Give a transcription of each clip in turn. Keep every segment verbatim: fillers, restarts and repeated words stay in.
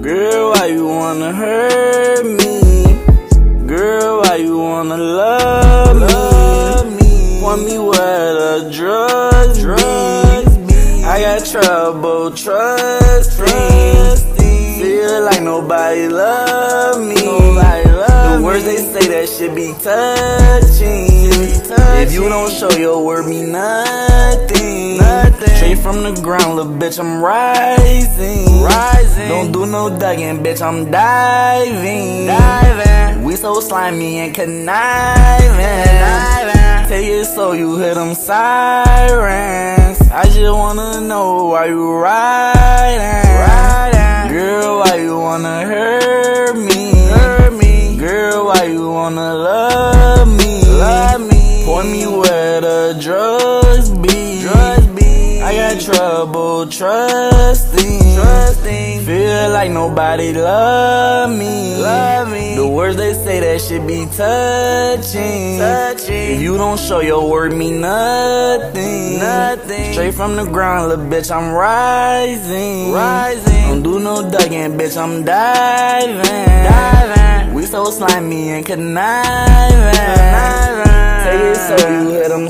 Girl, why you wanna hurt me? Girl, why you wanna love me? Want me where the drugs be? I got trouble trusting. Feel like nobody love me. The words they say, that shit be touching. If you don't show your word, me nothing. Straight from the ground, little bitch, I'm rising. Rising. Don't do no ducking, bitch, I'm diving. Diving. We so slimy and conniving. Tell you so, you hear them sirens. I just wanna know why you riding. Riding. Girl, why you wanna hurt me? Hurt me. Girl, why you wanna love me? Love me. Point me where the drugs be. Drugs be. I got trouble trusting. Trusting. Feel like nobody love me. Love me. The words they say, that shit be touching. Touching. If you don't show your word, me nothing. Nothing. Straight from the ground, little bitch, I'm rising. Rising. Don't do no ducking, bitch, I'm diving. Diving. We so slimy and conniving. Take it so you hear them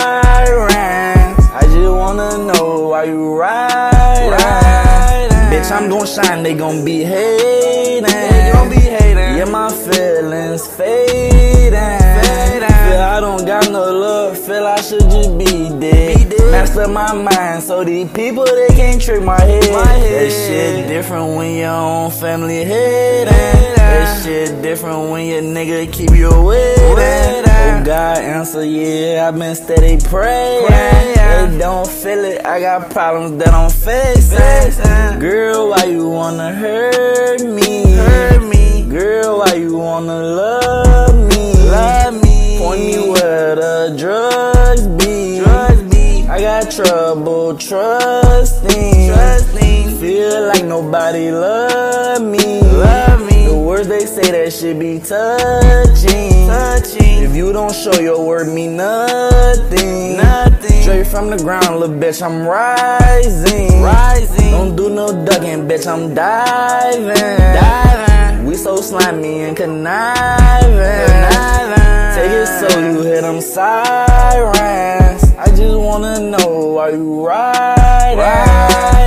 sirens. I just wanna know why you riding. Bitch, I'm gon' shine, they gon' be hating. They gon' be hating. Yeah, my feelings fading. Feel I don't got no love, feel I should just be dead. Master my mind, so these people, they can't trick my head. That shit different when your own family hating. That shit different when your nigga keep you waiting. Oh God, answer, yeah, I been steady praying. They don't feel it, I got problems that I'm facing. Girl, why you wanna hurt me? Hurt me. Girl, why you wanna love me? Love me. Point me where the drugs be. Drugs be. I got trouble trusting. Trusting. Feel like nobody love me. Love me. The words they say, that shit be touching. Touching. If you don't show your word, me nothing. Nothing. Straight from the ground, little bitch, I'm rising. Rising. Don't do no ducking, bitch, I'm diving. Diving. We so slimy and conniving. Conniving. Take it so you hear them sirens. I just wanna know why you riding.